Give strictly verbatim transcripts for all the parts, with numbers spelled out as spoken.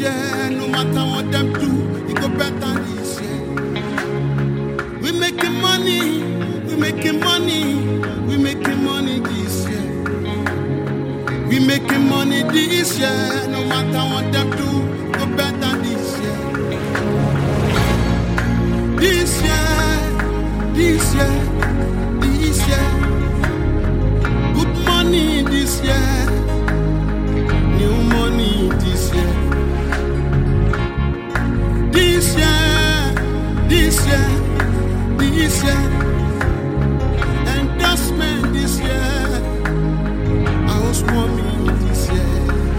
year, no matter what them do, it go better this year. We making money, we making money, we making money this year. We making money this year, no matter what them do, it go better this year. This year, this year, this year, good money this year, new money this year. This year, this year, this year, endorsement this year, housewarming this year.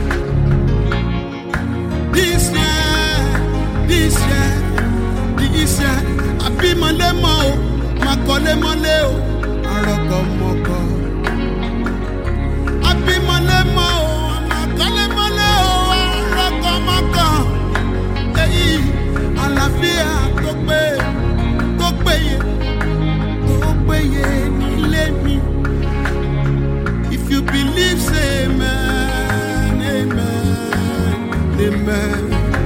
This year, this year, this year, I be my lemo, my cole moleo, aroko moko. I be my lemo, my cole moleo, aroko moko. Hey, àlàáfíà tó pé, tó péye, tó péye nílé mi. If you believe, say amen, amen, amen.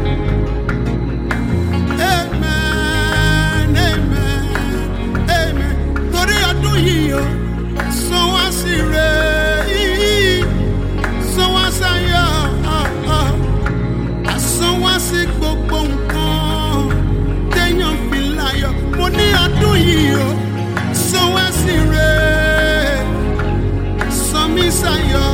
Amen, amen, amen. Torí ọdún yìí o, sọ wá sí rẹ̀, sọ wá sáyọ̀, àsọ wá sí gbogbo nǹkan téèyàn fi láyọ̀. Mo ní ọdún yìí o, sọ wá sí rẹ̀, sọ mí sáyọ̀,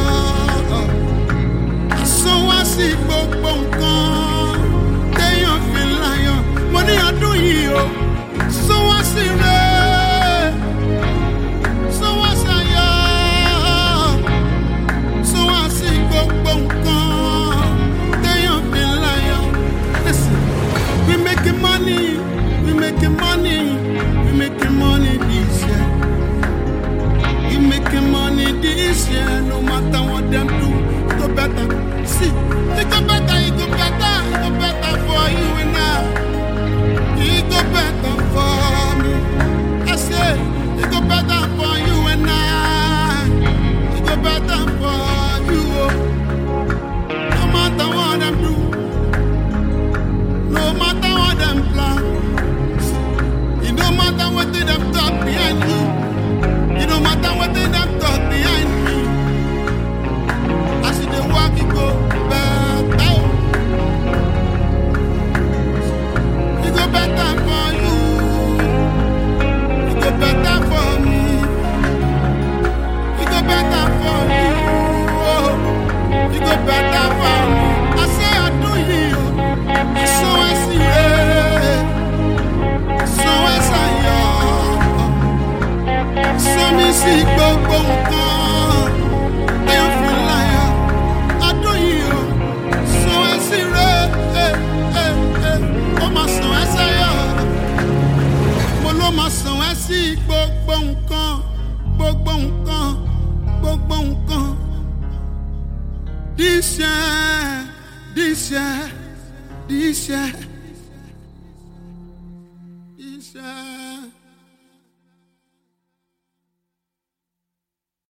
àsọ wá sí gbogbo nǹkan téèyàn fi láyọ̀. Mo ní ọdún yìí o, sọ wá sí rẹ̀, sọ wá sáyọ̀, sọ wá sí gbogbo nǹkan téèyàn fi láyọ̀. Listen, we making money, we making money, we making money this year. We making money this year, no matter what them do, it go better. See, it go better, it go better, it go better for you and I. It go better for me. I say, it go better for you and I. It go better for you. No matter what them do, no matter what them plan, it don't matter what they them talk behind me. It don't matter what they them talk behind me. I see the walk it go better. It go better for you. It go better for me. It go better for you. Oh, it go better for me. I say I do you. So I see it. So I say yeah. So me see gbogbo nǹkan téèyàn fi láyọ̀. I do you. So I see it. Eh, eh, eh. Ó máa sàn ẹ́ sáyọ̀. Mo ló máa sàn ẹ́ sí gbogbo nǹkan, gbogbo nǹkan, gbogbo nǹkan. This year, this year, this year, this year.